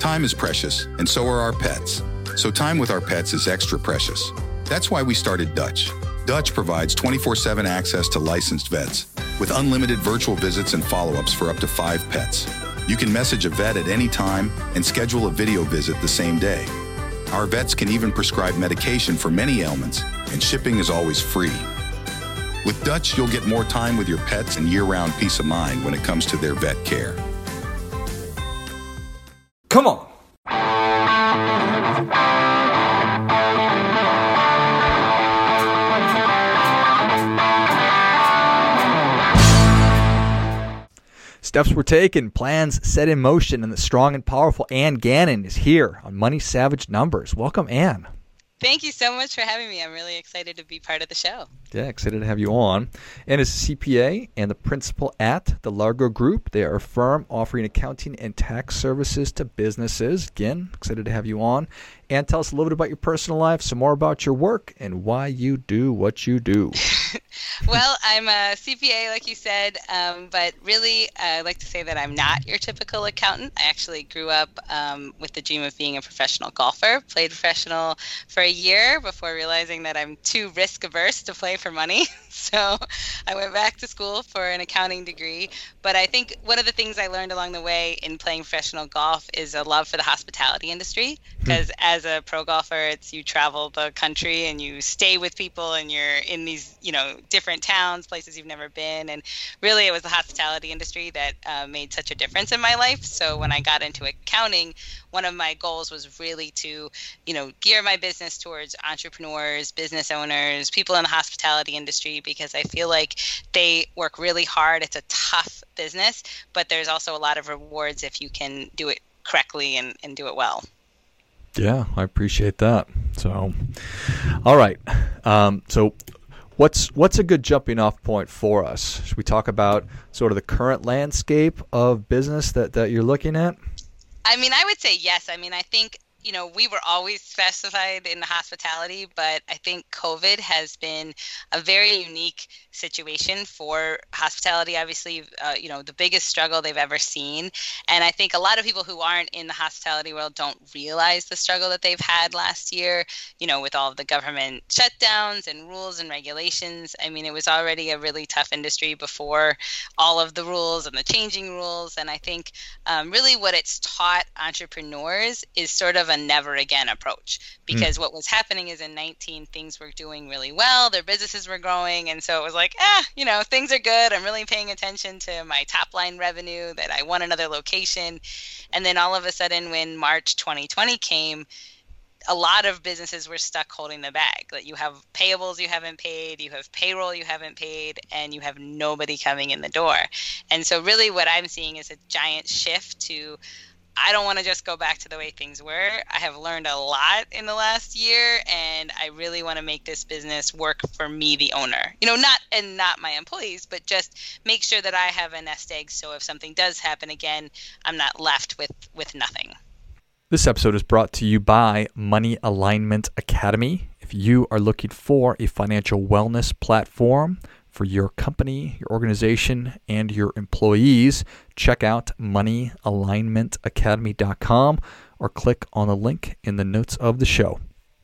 Time is precious, and so are our pets. So time with our pets is extra precious. That's why we started Dutch. Dutch provides 24/7 access to licensed vets with unlimited virtual visits and follow-ups for up to 5 pets. You can message a vet at any time and schedule a video visit the same day. Our vets can even prescribe medication for many ailments, and shipping is always free. With Dutch, you'll get more time with your pets and year-round peace of mind when it comes to their vet care. Come on. Steps were taken, plans set in motion, and the strong and powerful Ann Gannon is here on Money Savage Numbers. Welcome, Ann. Thank you so much for having me. I'm really excited to be part of the show. Yeah, excited to have you on. Ann is a CPA and the principal at the Largo Group. They are a firm offering accounting and tax services to businesses. Again, excited to have you on. Ann, tell us a little bit about your personal life, some more about your work, and why you do what you do. Well, I'm a CPA, like you said, but really I like to say that I'm not your typical accountant. I actually grew up with the dream of being a professional golfer, played professional for a year before realizing that I'm too risk averse to play for money. So I went back to school for an accounting degree. But I think one of the things I learned along the way in playing professional golf is a love for the hospitality industry. Because as a pro golfer, you travel the country and you stay with people and you're in these, different towns, places you've never been. And really it was the hospitality industry that made such a difference in my life. So when I got into accounting, one of my goals was really to, gear my business towards entrepreneurs, business owners, people in the hospitality industry, because I feel like they work really hard. It's a tough business, but there's also a lot of rewards if you can do it correctly and do it well. Yeah, I appreciate that. So, all right. So what's a good jumping off point for us? Should we talk about sort of the current landscape of business that you're looking at? I would say yes. I think, we were always specified in hospitality, but I think COVID has been a very unique situation for hospitality. Obviously, the biggest struggle they've ever seen. And I think a lot of people who aren't in the hospitality world don't realize the struggle that they've had last year, with all of the government shutdowns and rules and regulations. It was already a really tough industry before all of the rules and the changing rules. And I think really what it's taught entrepreneurs is sort of a never again approach, because what was happening is in 19 things were doing really well, their businesses were growing, and so it was like, things are good, I'm really paying attention to my top line revenue, that I want another location. And then all of a sudden when March 2020 came, a lot of businesses were stuck holding the bag. That you have payables you haven't paid, you have payroll you haven't paid, and you have nobody coming in the door. And so really what I'm seeing is a giant shift to, I don't want to just go back to the way things were. I have learned a lot in the last year, and I really want to make this business work for me, the owner. Not my employees, but just make sure that I have a nest egg, so if something does happen again, I'm not left with nothing. This episode is brought to you by Money Alignment Academy. If you are looking for a financial wellness platform for your company, your organization, and your employees, check out moneyalignmentacademy.com or click on the link in the notes of the show.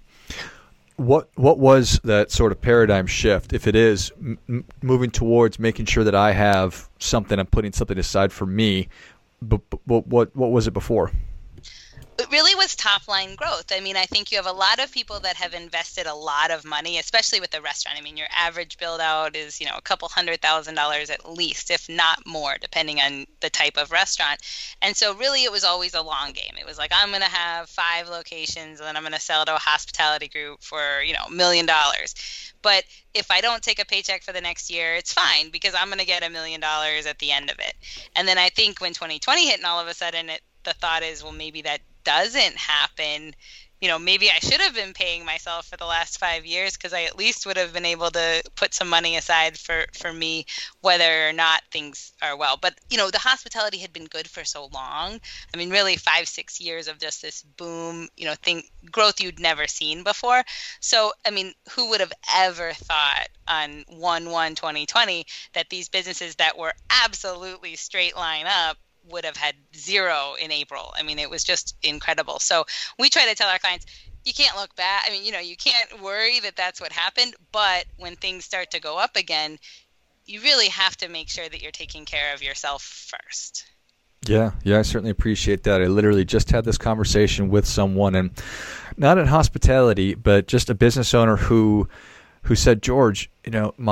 What was that sort of paradigm shift, if it is moving towards making sure that I have something, I'm putting something aside for me, but what was it before? It really was top line growth. I think you have a lot of people that have invested a lot of money, especially with the restaurant. Your average build out is, a couple $100,000 at least, if not more, depending on the type of restaurant. And so really it was always a long game. It was like, I'm going to have 5 locations and then I'm going to sell to a hospitality group for, $1 million. But if I don't take a paycheck for the next year, it's fine, because I'm going to get $1 million at the end of it. And then I think when 2020 hit and all of a sudden the thought is, well, maybe that doesn't happen, maybe I should have been paying myself for the last 5 years, because I at least would have been able to put some money aside for me, whether or not things are well. But, the hospitality had been good for so long. Really 5-6 years of just this boom, growth you'd never seen before. So, who would have ever thought on 1/1/2020 that these businesses that were absolutely straight line up would have had zero in April. I mean, it was just incredible. So we try to tell our clients, you can't look back. I mean, you can't worry that that's what happened. But when things start to go up again, you really have to make sure that you're taking care of yourself first. Yeah, I certainly appreciate that. I literally just had this conversation with someone, and not in hospitality, but just a business owner who said, George, I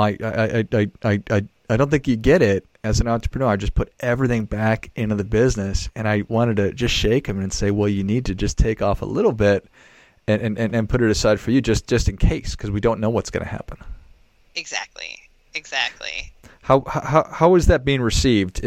don't think you get it. As an entrepreneur, I just put everything back into the business, and I wanted to just shake him and say, well, you need to just take off a little bit and put it aside for you just in case, because we don't know what's going to happen. Exactly. How is that being received?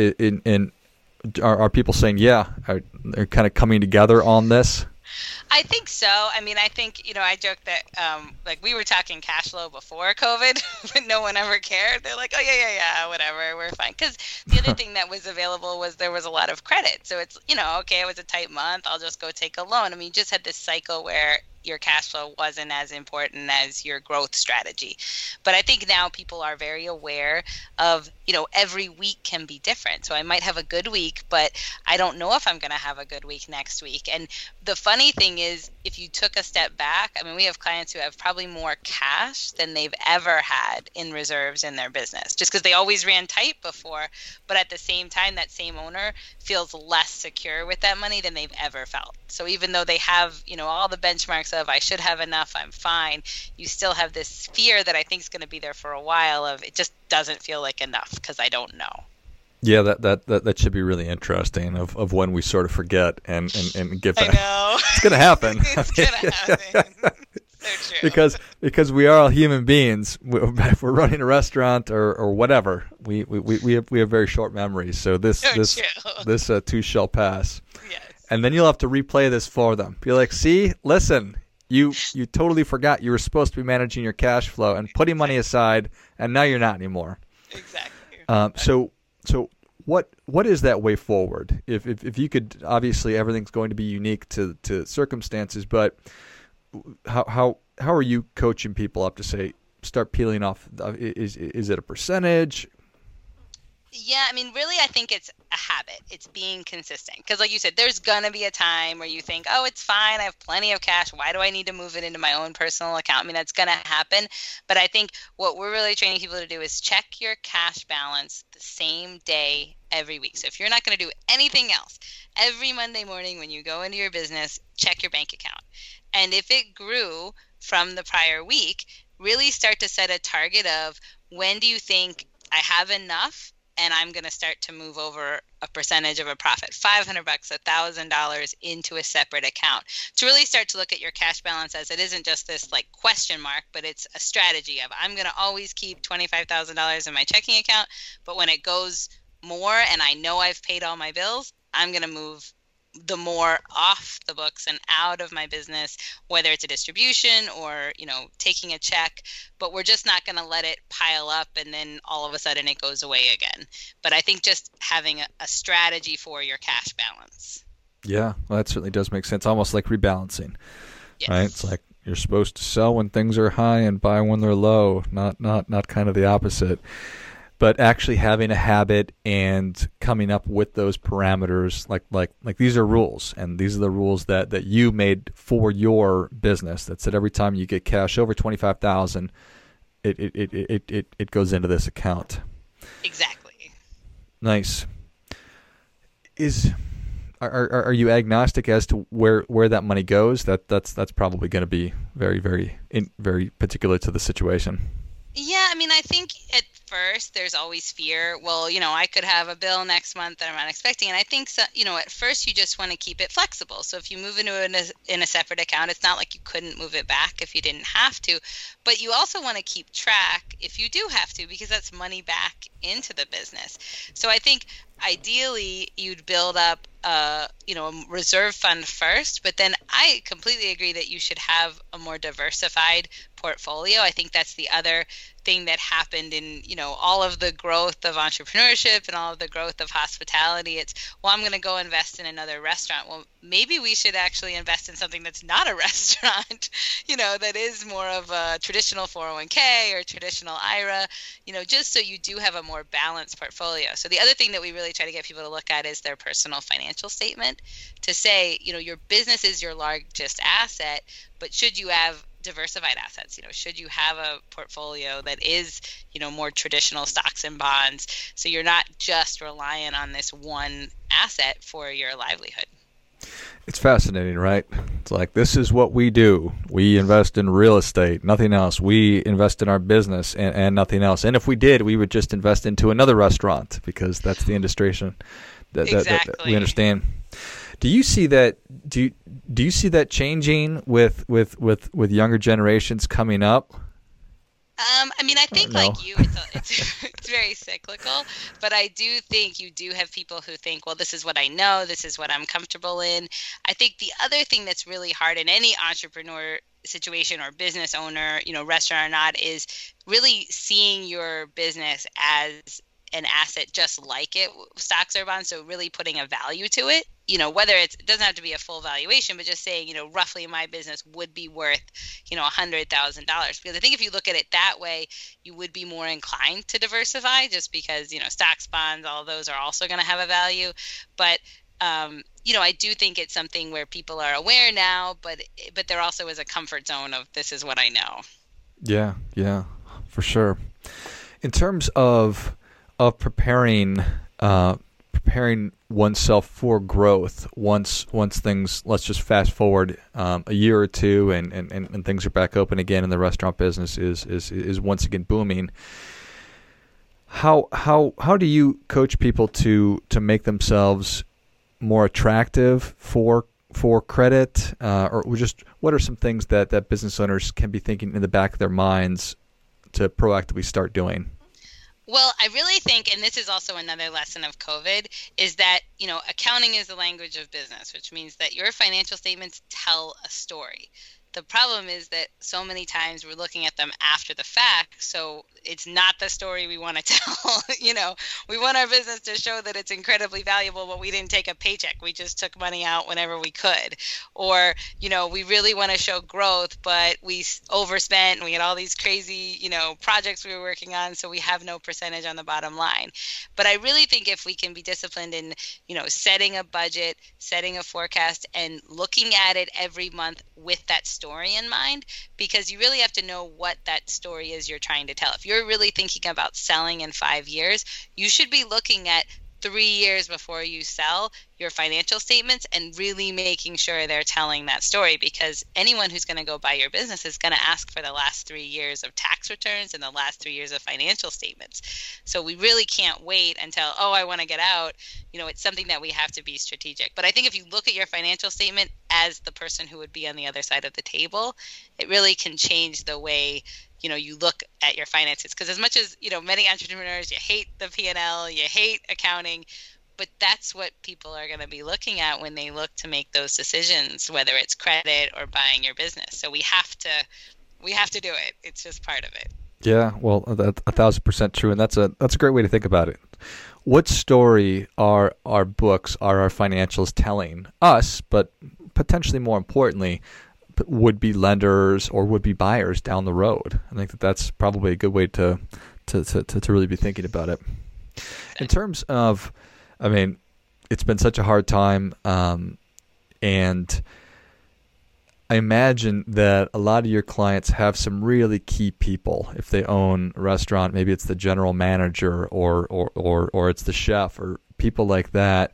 Are people saying, they're kind of coming together on this? I think so. I mean, I think, I joke that we were talking cash flow before COVID, but no one ever cared. They're like, oh, yeah, whatever, we're fine. Because the other thing that was available was there was a lot of credit. So it's, okay, it was a tight month, I'll just go take a loan. I mean, you just had this cycle where your cash flow wasn't as important as your growth strategy. But I think now people are very aware of, every week can be different. So I might have a good week, but I don't know if I'm going to have a good week next week. And the funny thing is, if you took a step back, I mean, we have clients who have probably more cash than they've ever had in reserves in their business, just because they always ran tight before. But at the same time, that same owner feels less secure with that money than they've ever felt. So even though they have, all the benchmarks of I should have enough, I'm fine, you still have this fear that I think is going to be there for a while of it just doesn't feel like enough because I don't know. Yeah, that should be really interesting of when we sort of forget and get back. I know. It's going to happen. It's going to happen. So true. Because we are all human beings. If we're running a restaurant or whatever, we have very short memories. So this too shall pass. Yes. And then you'll have to replay this for them. Be like, see, listen, you totally forgot you were supposed to be managing your cash flow and putting money aside, and now you're not anymore. Exactly. So what is that way forward? If you could, obviously everything's going to be unique to circumstances, but how are you coaching people up to say start peeling off? Is it a percentage? Yeah, I mean, really, I think it's a habit. It's being consistent. Because like you said, there's going to be a time where you think, oh, it's fine. I have plenty of cash. Why do I need to move it into my own personal account? I mean, that's going to happen. But I think what we're really training people to do is check your cash balance the same day every week. So if you're not going to do anything else, every Monday morning when you go into your business, check your bank account. And if it grew from the prior week, really start to set a target of when do you think I have enough and I'm going to start to move over a percentage of a profit, $500, $1,000 into a separate account, to really start to look at your cash balance as it isn't just this like question mark, but it's a strategy of I'm going to always keep $25,000 in my checking account, but when it goes more and I know I've paid all my bills, I'm going to move the more off the books and out of my business, whether it's a distribution or, taking a check, but we're just not going to let it pile up and then all of a sudden it goes away again. But I think just having a strategy for your cash balance. Yeah, well, that certainly does make sense. Almost like rebalancing, yes. Right? It's like you're supposed to sell when things are high and buy when they're low, not kind of the opposite. But actually having a habit and coming up with those parameters, like these are rules, and these are the rules that you made for your business. That said, every time you get cash over $25,000, it goes into this account. Exactly. Nice. Are you agnostic as to where that money goes? That's probably going to be very very particular to the situation. Yeah, I mean, I think at first there's always fear. Well, I could have a bill next month that I'm not expecting. And I think, so, at first you just want to keep it flexible. So if you move into in a separate account, it's not like you couldn't move it back if you didn't have to. But you also want to keep track if you do have to, because that's money back into the business. So I think ideally you'd build up a reserve fund first, but then I completely agree that you should have a more diversified portfolio. I think that's the other thing that happened in, all of the growth of entrepreneurship and all of the growth of hospitality. It's, well, I'm going to go invest in another restaurant. Well, maybe we should actually invest in something that's not a restaurant, that is more of a traditional 401k or traditional IRA, just so you do have a more balanced portfolio. So the other thing that we really try to get people to look at is their personal financial statement, to say, your business is your largest asset, but should you have diversified assets? Should you have a portfolio that is, more traditional stocks and bonds, so you're not just reliant on this one asset for your livelihood? It's fascinating, right? It's like, this is what we do. We invest in real estate, nothing else. We invest in our business and nothing else. And if we did, we would just invest into another restaurant, because that's the industry that we understand. Do you see that? Do you see that changing with younger generations coming up? I think like you, it's very cyclical, but I do think you do have people who think, well, this is what I know, this is what I'm comfortable in. I think the other thing that's really hard in any entrepreneur situation or business owner, restaurant or not, is really seeing your business as an asset just like stocks or bonds. So really putting a value to it, whether it doesn't have to be a full valuation, but just saying, roughly my business would be worth, $100,000. Because I think if you look at it that way, you would be more inclined to diversify, just because, stocks, bonds, all those are also going to have a value. But I do think it's something where people are aware now, but there also is a comfort zone of, this is what I know. Yeah, for sure. In terms of preparing oneself for growth once things, let's just fast forward a year or two and things are back open again and the restaurant business is once again booming. How do you coach people to make themselves more attractive for credit, or just what are some things that business owners can be thinking in the back of their minds to proactively start doing? Well, I really think, and this is also another lesson of COVID, is that, accounting is the language of business, which means that your financial statements tell a story. The problem is that so many times we're looking at them after the fact, so it's not the story we want to tell. We want our business to show that it's incredibly valuable, but we didn't take a paycheck. We just took money out whenever we could. Or, we really want to show growth, but we overspent and we had all these crazy, projects we were working on, so we have no percentage on the bottom line. But I really think if we can be disciplined in, setting a budget, setting a forecast, and looking at it every month with that story in mind, because you really have to know what that story is you're trying to tell. If you're really thinking about selling in 5 years, you should be looking at 3 years before you sell your financial statements and really making sure they're telling that story, because anyone who's going to go buy your business is going to ask for the last 3 years of tax returns and the last 3 years of financial statements. So we really can't wait until, I want to get out. It's something that we have to be strategic. But I think if you look at your financial statement as the person who would be on the other side of the table, it really can change the way you look at your finances. Because as much as, many entrepreneurs, you hate the P&L, you hate accounting, but that's what people are going to be looking at when they look to make those decisions, whether it's credit or buying your business. So we have to do it. It's just part of it. Yeah, well, that's 1,000% true, and that's a great way to think about it. What story are our books, are our financials telling us, but potentially more importantly, would-be lenders or would-be buyers down the road? I think that's probably a good way to really be thinking about it. In terms of, it's been such a hard time, and I imagine that a lot of your clients have some really key people. If they own a restaurant, maybe it's the general manager or it's the chef or people like that.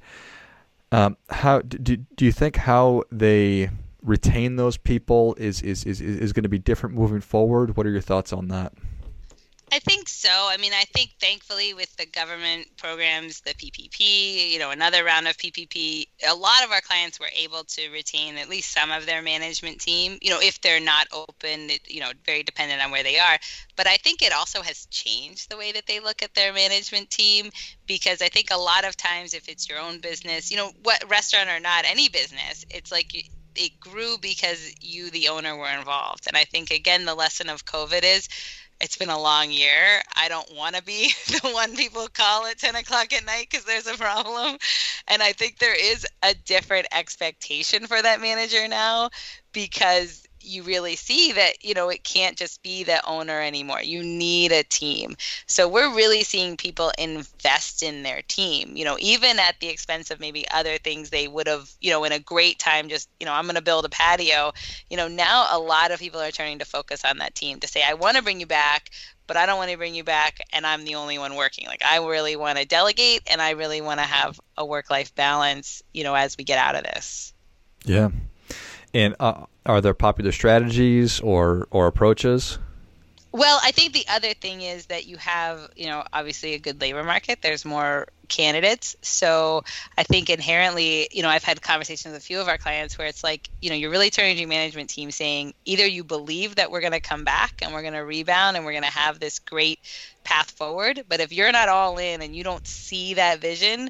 How do you think how they retain those people is going to be different moving forward? What are your thoughts on that? I think so. I mean, I think thankfully with the government programs, the PPP, another round of PPP, a lot of our clients were able to retain at least some of their management team, if they're not open, very dependent on where they are. But I think it also has changed the way that they look at their management team, because I think a lot of times if it's your own business, what restaurant or not, any business, it's like it grew because you, the owner, were involved. And I think, again, the lesson of COVID is, it's been a long year. I don't want to be the one people call at 10 o'clock at night because there's a problem. And I think there is a different expectation for that manager now, because you really see that, it can't just be the owner anymore. You need a team. So we're really seeing people invest in their team, even at the expense of maybe other things they would have, in a great time, just, I'm going to build a patio. Now a lot of people are turning to focus on that team to say, I want to bring you back, but I don't want to bring you back and I'm the only one working. Like, I really want to delegate and I really want to have a work-life balance, as we get out of this. Yeah. And are there popular strategies or approaches? Well, I think the other thing is that you have, obviously a good labor market. There's more candidates. So I think inherently, I've had conversations with a few of our clients where it's like, you're really turning to your management team saying, either you believe that we're going to come back and we're going to rebound and we're going to have this great path forward. But if you're not all in and you don't see that vision,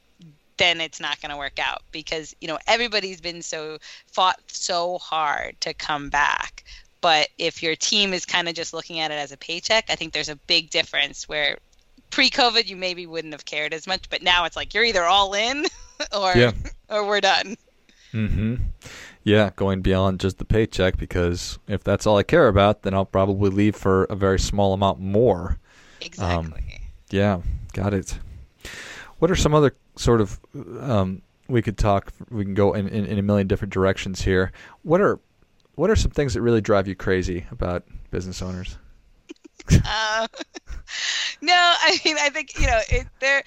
then it's not going to work out, because, everybody's been fought so hard to come back. But if your team is kind of just looking at it as a paycheck, I think there's a big difference where pre-COVID, you maybe wouldn't have cared as much, but now it's like, you're either all in or we're done. Mm-hmm. Yeah. Going beyond just the paycheck, because if that's all I care about, then I'll probably leave for a very small amount more. Exactly. Yeah. Got it. What are some other sort of, we can go in a million different directions here. What are some things that really drive you crazy about business owners? No, I mean, I think, they're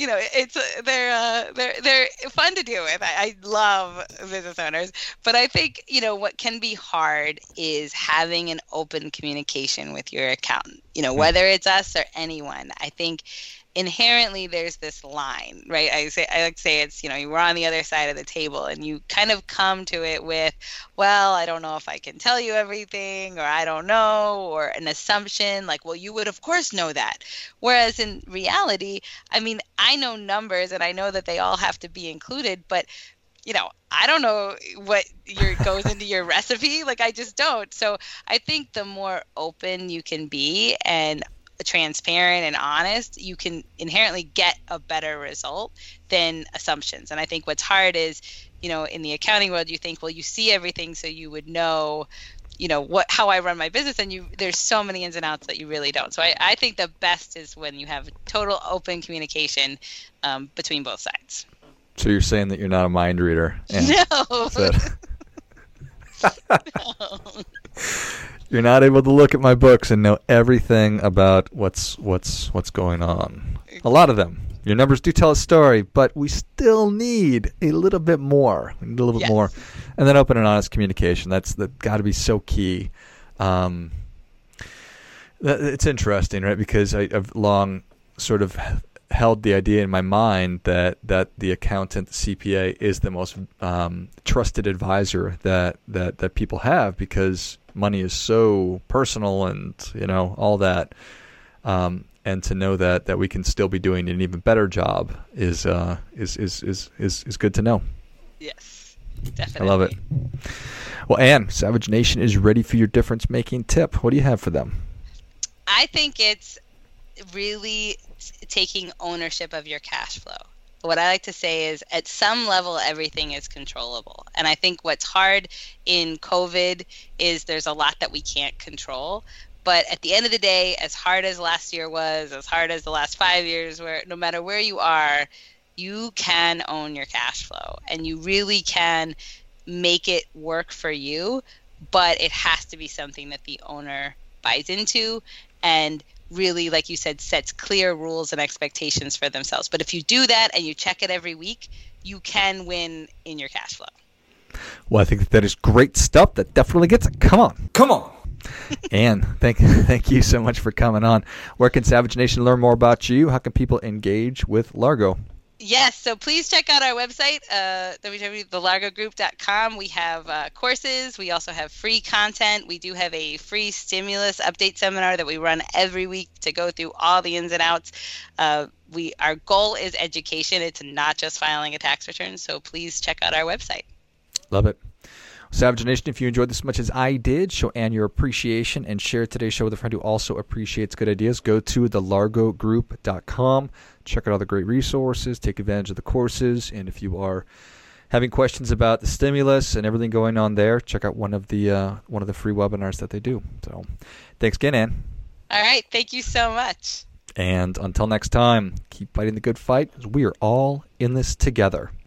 fun to deal with. I love business owners, but I think, what can be hard is having an open communication with your accountant, whether it's us or anyone. I think inherently there's this line, right? I like to say it's, we're on the other side of the table and you kind of come to it with, well, I don't know if I can tell you everything, or I don't know, or an assumption like, well, you would of course know that. Whereas in reality, I mean, I know numbers and I know that they all have to be included, but I don't know what goes into your recipe. Like, I just don't. So I think the more open you can be and transparent and honest, you can inherently get a better result than assumptions. And I think what's hard is, in the accounting world, you think, well, you see everything, so you would know, how I run my business, and there's so many ins and outs that you really don't. So I think the best is when you have total open communication between both sides. So you're saying that you're not a mind reader? No. No. You're not able to look at my books and know everything about what's going on. A lot of them. Your numbers do tell a story, but we still need a little bit more. We need a little bit more. And then open and honest communication. That's got to be so key. It's interesting, right? Because I've long sort of held the idea in my mind that the accountant, the CPA, is the most trusted advisor that people have, because money is so personal and all that, and to know that we can still be doing an even better job is good to know. Yes, definitely. I love it. Well, Ann, Savage Nation is ready for your difference making tip. What do you have for them? I think it's really taking ownership of your cash flow. What I like to say is, at some level, everything is controllable. And I think what's hard in COVID is there's a lot that we can't control. But at the end of the day, as hard as last year was, as hard as the last 5 years were, no matter where you are, you can own your cash flow and you really can make it work for you. But it has to be something that the owner buys into and really, like you said, sets clear rules and expectations for themselves. But if you do that and you check it every week, you can win in your cash flow. Well, I think that is great stuff. That definitely gets it. Come on. Ann, thank you so much for coming on. Where can Savage Nation learn more about you? How can people engage with Largo? Yes, so please check out our website, www.thelargogroup.com. We have courses. We also have free content. We do have a free stimulus update seminar that we run every week to go through all the ins and outs. Our goal is education. It's not just filing a tax return, so please check out our website. Love it. Savage Nation, if you enjoyed this as much as I did, show Ann your appreciation and share today's show with a friend who also appreciates good ideas. Go to thelargogroup.com. Check out all the great resources. Take advantage of the courses. And if you are having questions about the stimulus and everything going on there, check out one of the free webinars that they do. So thanks again, Ann. All right. Thank you so much. And until next time, keep fighting the good fight. We are all in this together.